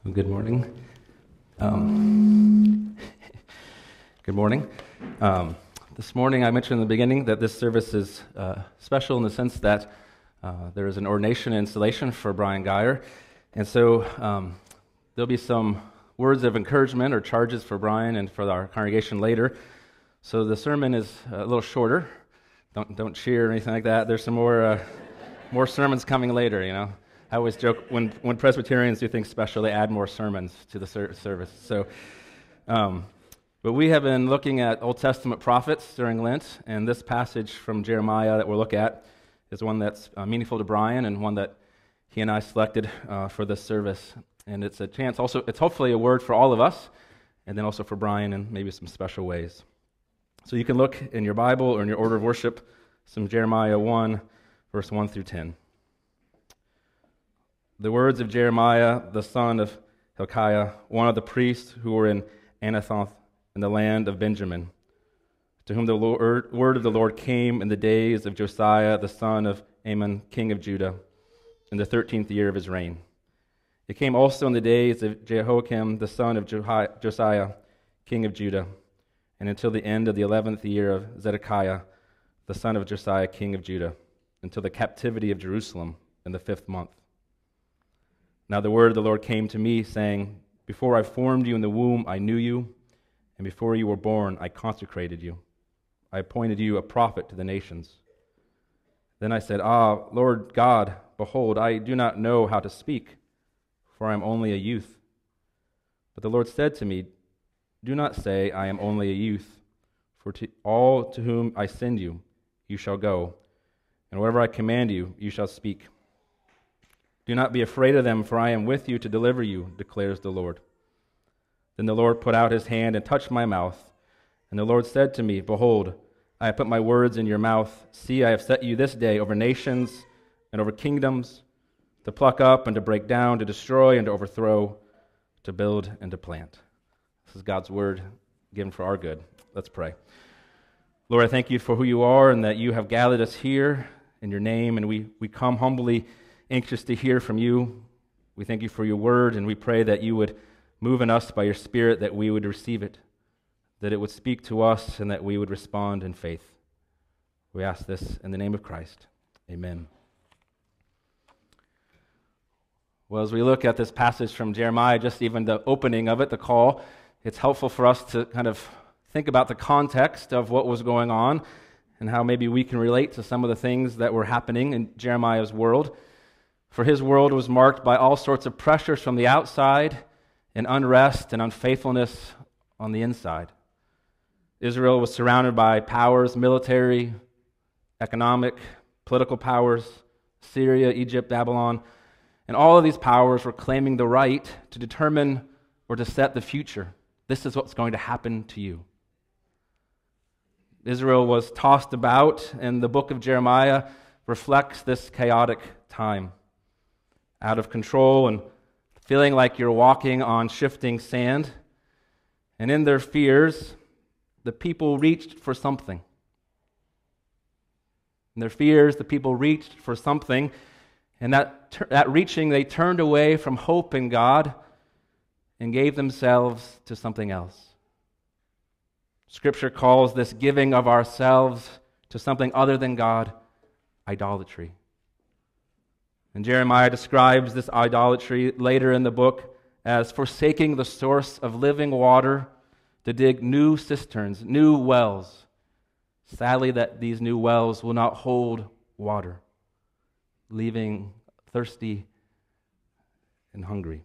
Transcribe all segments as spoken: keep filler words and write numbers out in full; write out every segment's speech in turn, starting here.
Good morning. Um, good morning. Um, this morning I mentioned in the beginning that this service is uh, special in the sense that uh, there is an ordination installation for Brian Geyer. And so um, there'll be some words of encouragement or charges for Brian and for our congregation later. So the sermon is a little shorter. Don't don't cheer or anything like that. There's some more uh, more sermons coming later, you know. I always joke, when, when Presbyterians do things special, they add more sermons to the ser- service. So, um, but we have been looking at Old Testament prophets during Lent, and this passage from Jeremiah that we'll look at is one that's uh, meaningful to Brian and one that he and I selected uh, for this service. And it's a chance also, it's hopefully a word for all of us, and then also for Brian in maybe some special ways. So you can look in your Bible or in your order of worship, some Jeremiah one, verse one through ten. The words of Jeremiah, the son of Hilkiah, one of the priests who were in Anathoth in the land of Benjamin, to whom the Lord, word of the Lord came in the days of Josiah, the son of Amon, king of Judah, in the thirteenth year of his reign. It came also in the days of Jehoiakim, the son of Josiah, king of Judah, and until the end of the eleventh year of Zedekiah, the son of Josiah, king of Judah, until the captivity of Jerusalem in the fifth month. Now the word of the Lord came to me, saying, Before I formed you in the womb, I knew you, and before you were born, I consecrated you. I appointed you a prophet to the nations. Then I said, Ah, Lord God, behold, I do not know how to speak, for I am only a youth. But the Lord said to me, Do not say, I am only a youth, for to all to whom I send you, you shall go, and whatever I command you, you shall speak. Do not be afraid of them, for I am with you to deliver you, declares the Lord. Then the Lord put out his hand and touched my mouth. And the Lord said to me, Behold, I have put my words in your mouth. See, I have set you this day over nations and over kingdoms, to pluck up and to break down, to destroy and to overthrow, to build and to plant. This is God's word given for our good. Let's pray. Lord, I thank you for who you are and that you have gathered us here in your name, and we, we come humbly anxious to hear from you. We thank you for your word, and we pray that you would move in us by your Spirit, that we would receive it, that it would speak to us, and that we would respond in faith. We ask this in the name of Christ. Amen. Well, as we look at this passage from Jeremiah, just even the opening of it, the call, it's helpful for us to kind of think about the context of what was going on and how maybe we can relate to some of the things that were happening in Jeremiah's world. For his world was marked by all sorts of pressures from the outside and unrest and unfaithfulness on the inside. Israel was surrounded by powers, military, economic, political powers, Syria, Egypt, Babylon, and all of these powers were claiming the right to determine or to set the future. This is what's going to happen to you. Israel was tossed about, and the book of Jeremiah reflects this chaotic time. Out of control and feeling like you're walking on shifting sand. And in their fears, the people reached for something. In their fears, the people reached for something, and that, that reaching, they turned away from hope in God and gave themselves to something else. Scripture calls this giving of ourselves to something other than God idolatry. And Jeremiah describes this idolatry later in the book as forsaking the source of living water to dig new cisterns, new wells. Sadly, that these new wells will not hold water, leaving thirsty and hungry.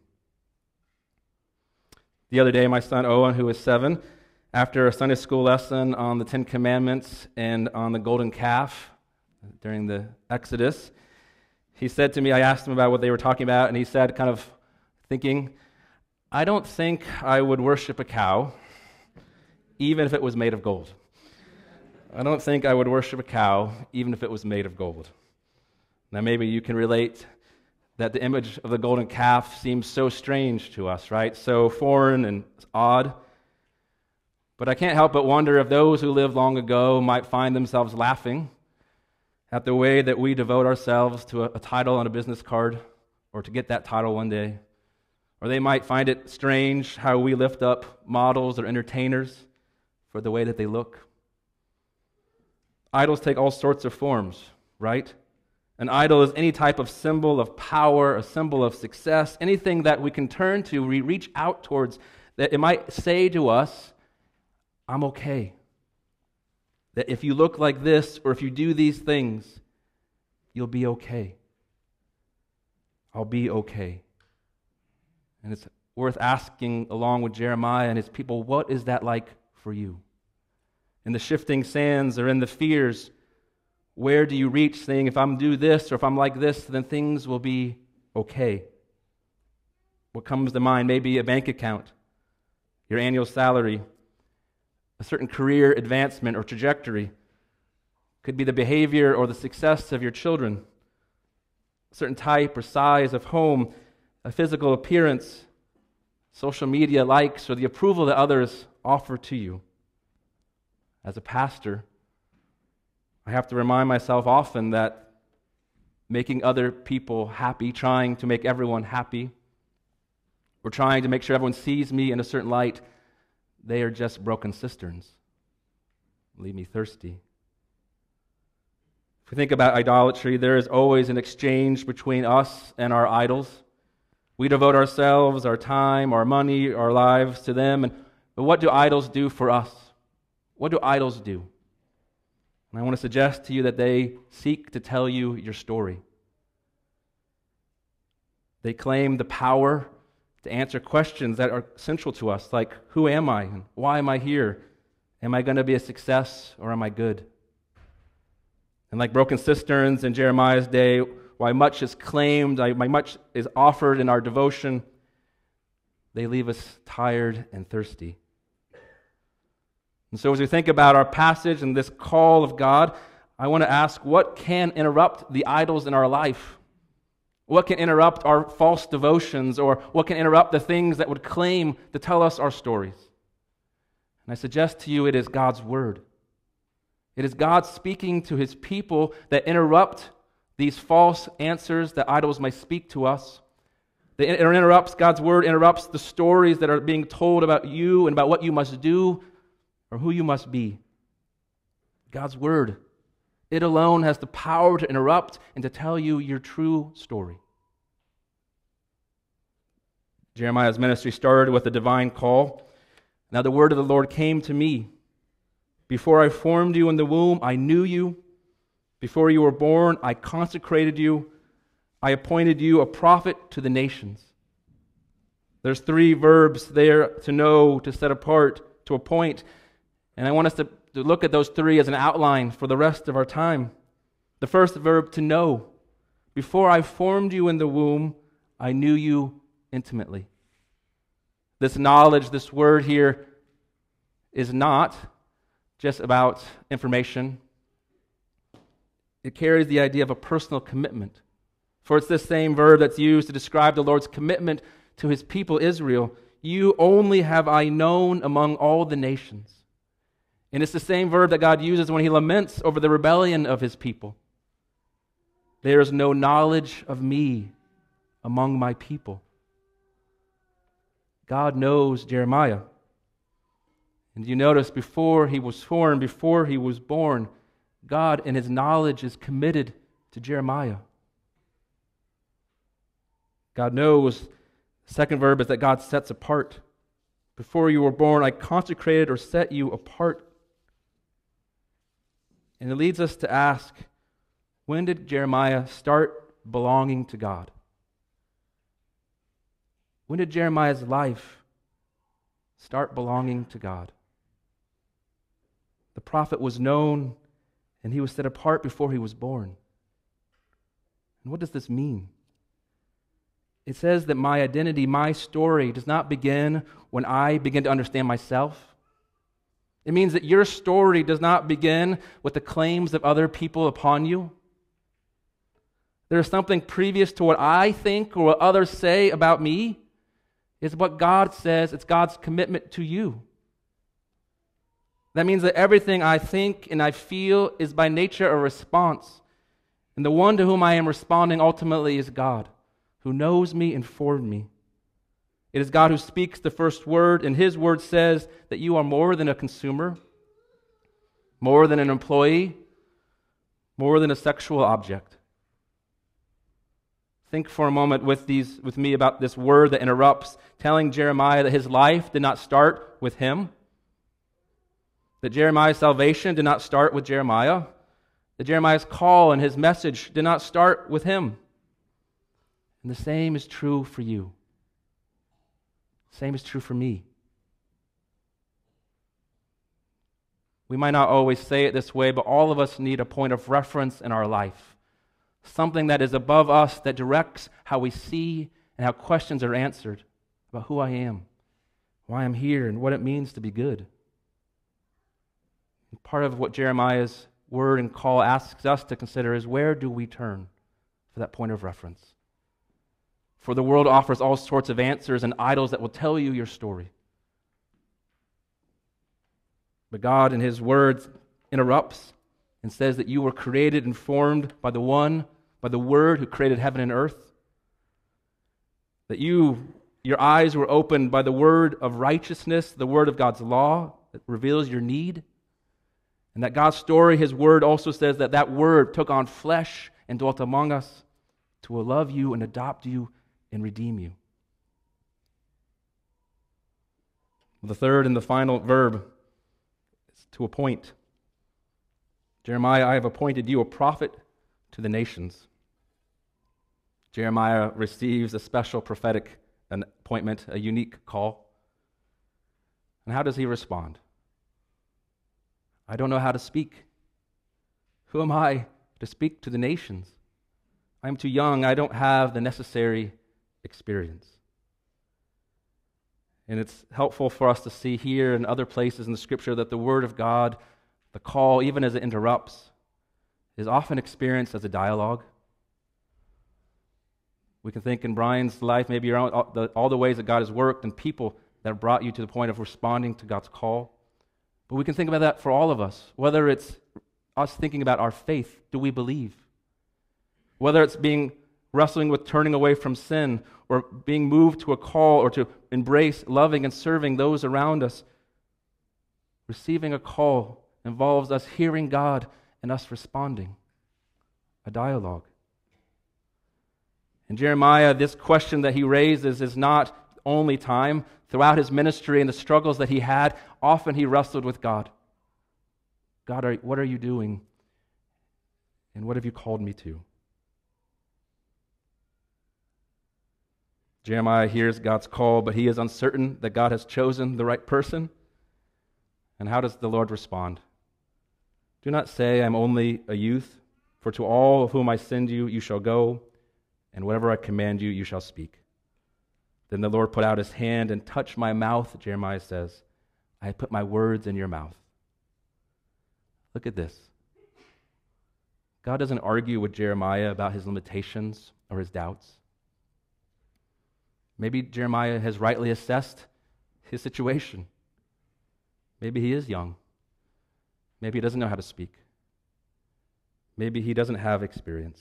The other day, my son Owen, who is seven, after a Sunday school lesson on the Ten Commandments and on the golden calf during the Exodus, he said to me, I asked him about what they were talking about, and he said, kind of thinking, I don't think I would worship a cow, even if it was made of gold. I don't think I would worship a cow, even if it was made of gold. Now maybe you can relate that the image of the golden calf seems so strange to us, right? So foreign and odd. But I can't help but wonder if those who lived long ago might find themselves laughing at the way that we devote ourselves to a, a title on a business card, or to get that title one day, Or they might find it strange how we lift up models or entertainers for the way that they look. Idols take all sorts of forms, right? An idol is any type of symbol of power, a symbol of success, anything that we can turn to, we reach out towards, that it might say to us, I'm okay. That if you look like this or if you do these things, you'll be okay. I'll be okay. And it's worth asking, along with Jeremiah and his people, what is that like for you? In the shifting sands or in the fears, where do you reach saying, if I'm do this or if I'm like this, then things will be okay? What comes to mind? Maybe a bank account, your annual salary, a certain career advancement or trajectory. Could be the behavior or the success of your children, a certain type or size of home, a physical appearance, social media likes, or the approval that others offer to you. As a pastor, I have to remind myself often that making other people happy, trying to make everyone happy, or trying to make sure everyone sees me in a certain light, they are just broken cisterns. Leave me thirsty. If we think about idolatry, there is always an exchange between us and our idols. We devote ourselves, our time, our money, our lives to them. And, but what do idols do for us? What do idols do? And I want to suggest to you that they seek to tell you your story. They claim the power to answer questions that are central to us, like, who am I? And why am I here? Am I going to be a success or am I good? And like broken cisterns in Jeremiah's day, why much is claimed, why much is offered in our devotion, they leave us tired and thirsty. And so as we think about our passage and this call of God, I want to ask, what can interrupt the idols in our life? What can interrupt our false devotions, or what can interrupt the things that would claim to tell us our stories? And I suggest to you it is God's Word. It is God speaking to His people that interrupt these false answers that idols may speak to us. It interrupts, God's Word interrupts the stories that are being told about you and about what you must do or who you must be. God's Word, it alone has the power to interrupt and to tell you your true story. Jeremiah's ministry started with a divine call. Now the word of the Lord came to me. Before I formed you in the womb, I knew you. Before you were born, I consecrated you. I appointed you a prophet to the nations. There's three verbs there: to know, to set apart, to appoint. And I want us to, to look at those three as an outline for the rest of our time. The first verb, to know. Before I formed you in the womb, I knew you intimately. This knowledge, this word here, is not just about information. It carries the idea of a personal commitment. For it's this same verb that's used to describe the Lord's commitment to His people Israel. You only have I known among all the nations. And it's the same verb that God uses when He laments over the rebellion of His people. There is no knowledge of me among my people. God knows Jeremiah. And you notice, before he was formed, before he was born, God in His knowledge is committed to Jeremiah. God knows. The second verb is that God sets apart. Before you were born, I consecrated or set you apart. And it leads us to ask, when did Jeremiah start belonging to God? When did Jeremiah's life start belonging to God? The prophet was known and he was set apart before he was born. And what does this mean? It says that my identity, my story, does not begin when I begin to understand myself. It means that your story does not begin with the claims of other people upon you. There is something previous to what I think or what others say about me. It's what God says. It's God's commitment to you. That means that everything I think and I feel is by nature a response. And the one to whom I am responding ultimately is God, who knows me and formed me. It is God who speaks the first word, and his word says that you are more than a consumer, more than an employee, more than a sexual object. Think for a moment with these with me about this word that interrupts, telling Jeremiah that his life did not start with him, that Jeremiah's salvation did not start with Jeremiah, that Jeremiah's call and his message did not start with him. And the same is true for you. Same is true for me. We might not always say it this way, but all of us need a point of reference in our life. Something that is above us, that directs how we see and how questions are answered about who I am, why I'm here, and what it means to be good. And part of what Jeremiah's word and call asks us to consider is, where do we turn for that point of reference? For the world offers all sorts of answers and idols that will tell you your story. But God in his words interrupts and says that you were created and formed by the one, by the Word who created heaven and earth. That you, your eyes were opened by the word of righteousness, the word of God's law that reveals your need. And that God's story, his word, also says that that word took on flesh and dwelt among us to love you and adopt you and redeem you. The third and the final verb is to appoint. Jeremiah, I have appointed you a prophet to the nations. Jeremiah receives a special prophetic appointment, a unique call. And how does he respond? I don't know how to speak. Who am I to speak to the nations? I'm too young. I don't have the necessary experience. And it's helpful for us to see here and other places in the Scripture that the Word of God, the call, even as it interrupts, is often experienced as a dialogue. We can think in Brian's life, maybe around all the, all the ways that God has worked and people that brought you to the point of responding to God's call. But we can think about that for all of us, whether it's us thinking about our faith, do we believe? Whether it's being wrestling with turning away from sin, or being moved to a call, or to embrace loving and serving those around us. Receiving a call involves us hearing God and us responding, a dialogue. In Jeremiah, this question that he raises is not only time. Throughout his ministry and the struggles that he had, often he wrestled with God. God, are, what are you doing? And what have you called me to? Jeremiah hears God's call, but he is uncertain that God has chosen the right person. And how does the Lord respond? Do not say, I'm only a youth, for to all of whom I send you, you shall go, and whatever I command you, you shall speak. Then the Lord put out his hand and touched my mouth, Jeremiah says. I have put my words in your mouth. Look at this. God doesn't argue with Jeremiah about his limitations or his doubts. Maybe Jeremiah has rightly assessed his situation. Maybe he is young. Maybe he doesn't know how to speak. Maybe he doesn't have experience.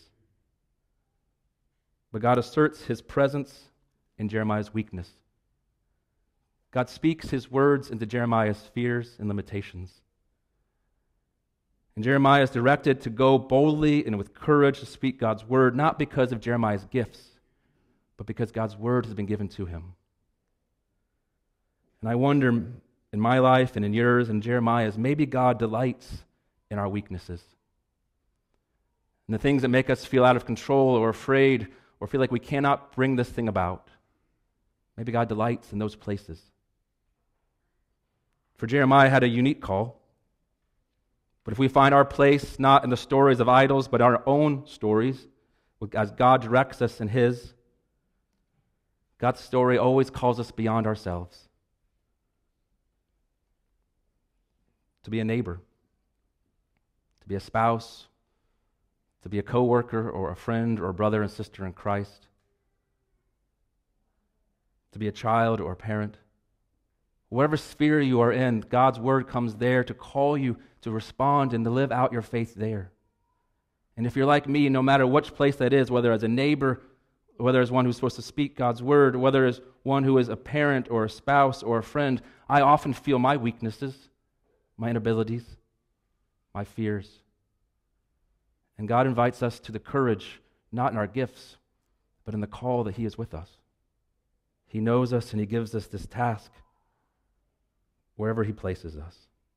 But God asserts his presence in Jeremiah's weakness. God speaks his words into Jeremiah's fears and limitations. And Jeremiah is directed to go boldly and with courage to speak God's word, not because of Jeremiah's gifts, but because God's word has been given to him. And I wonder, in my life and in yours and Jeremiah's, maybe God delights in our weaknesses, in the things that make us feel out of control or afraid or feel like we cannot bring this thing about. Maybe God delights in those places. For Jeremiah had a unique call. But if we find our place not in the stories of idols, but our own stories, as God directs us in his, God's story always calls us beyond ourselves. To be a neighbor, to be a spouse, to be a coworker or a friend or a brother and sister in Christ, to be a child or a parent. Whatever sphere you are in, God's word comes there to call you to respond and to live out your faith there. And if you're like me, no matter which place that is, whether as a neighbor whether as one who's supposed to speak God's word, whether as one who is a parent or a spouse or a friend, I often feel my weaknesses, my inabilities, my fears. And God invites us to the courage, not in our gifts, but in the call that He is with us. He knows us and He gives us this task wherever He places us.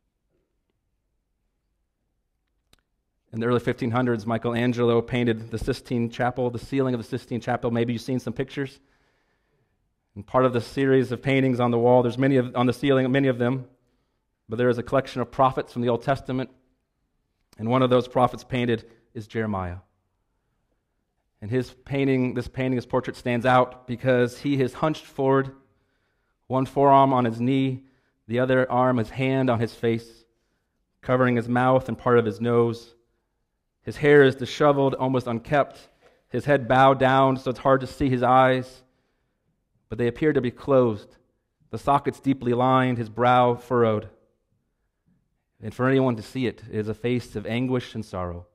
In the early fifteen hundreds, Michelangelo painted the Sistine Chapel, the ceiling of the Sistine Chapel. Maybe you've seen some pictures. And part of the series of paintings on the wall, there's many of, on the ceiling, many of them, but there is a collection of prophets from the Old Testament. And one of those prophets painted is Jeremiah. And his painting, this painting, his portrait stands out because he is hunched forward, one forearm on his knee, the other arm, his hand on his face, covering his mouth and part of his nose. His hair is disheveled, almost unkempt. His head bowed down so it's hard to see his eyes, but they appear to be closed. The sockets deeply lined, his brow furrowed. And for anyone to see it, it is a face of anguish and sorrow.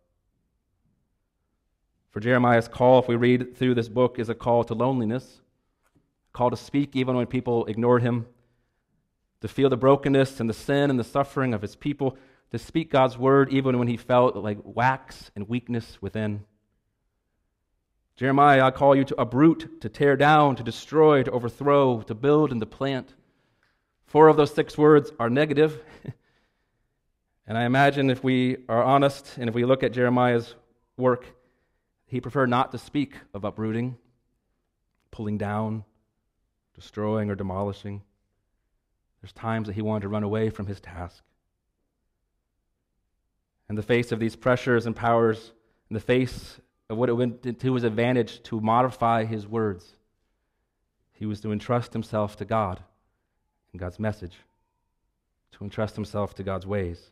For Jeremiah's call, if we read through this book, is a call to loneliness, a call to speak even when people ignored him, to feel the brokenness and the sin and the suffering of his people, to speak God's word even when he felt like wax and weakness within. Jeremiah, I call you to uproot, to tear down, to destroy, to overthrow, to build, and to plant. Four of those six words are negative. And I imagine if we are honest and if we look at Jeremiah's work, he preferred not to speak of uprooting, pulling down, destroying, or demolishing. There's times that he wanted to run away from his task. In the face of these pressures and powers, in the face of what it went to his advantage to modify his words, he was to entrust himself to God and God's message, to entrust himself to God's ways.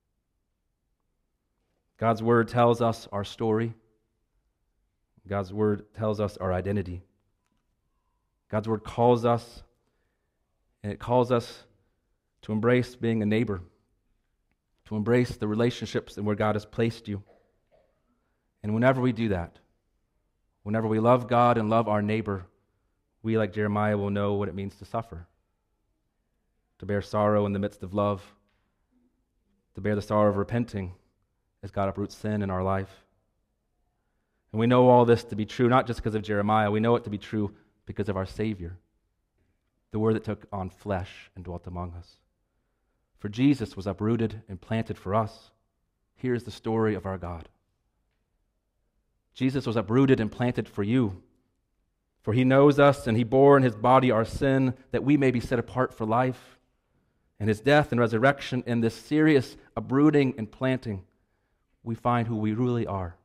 God's word tells us our story. God's word tells us our identity. God's word calls us, and it calls us to embrace being a neighbor, to embrace the relationships and where God has placed you. And whenever we do that, whenever we love God and love our neighbor, we, like Jeremiah, will know what it means to suffer, to bear sorrow in the midst of love, to bear the sorrow of repenting as God uproots sin in our life. And we know all this to be true, not just because of Jeremiah. We know it to be true because of our Savior, the Word that took on flesh and dwelt among us. For Jesus was uprooted and planted for us. Here is the story of our God. Jesus was uprooted and planted for you. For He knows us, and He bore in His body our sin, that we may be set apart for life. And His death and resurrection, in this serious uprooting and planting, we find who we really are.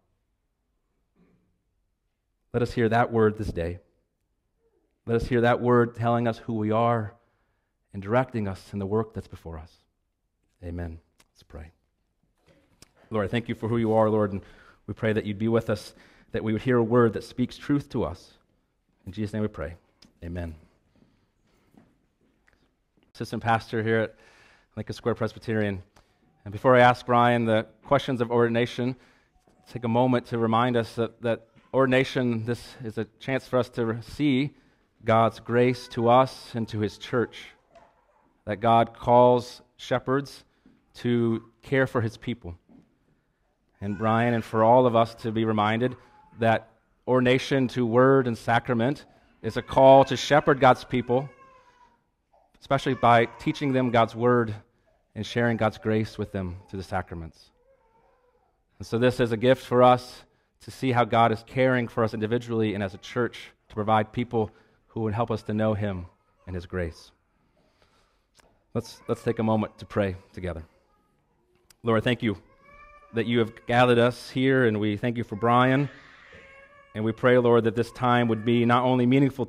Let us hear that word this day. Let us hear that word telling us who we are and directing us in the work that's before us. Amen. Let's pray. Lord, I thank you for who you are, Lord, and we pray that you'd be with us, that we would hear a word that speaks truth to us. In Jesus' name we pray. Amen. Assistant pastor here at Lincoln Square Presbyterian. And before I ask Brian the questions of ordination, take a moment to remind us that, that ordination, this is a chance for us to see God's grace to us and to His church. That God calls shepherds to care for His people. And Brian, and for all of us to be reminded that ordination to word and sacrament is a call to shepherd God's people, especially by teaching them God's word and sharing God's grace with them through the sacraments. And so this is a gift for us to see how God is caring for us individually and as a church to provide people who would help us to know Him and His grace. Let's, let's take a moment to pray together. Lord, thank you that you have gathered us here, and we thank you for Brian. And we pray, Lord, that this time would be not only meaningful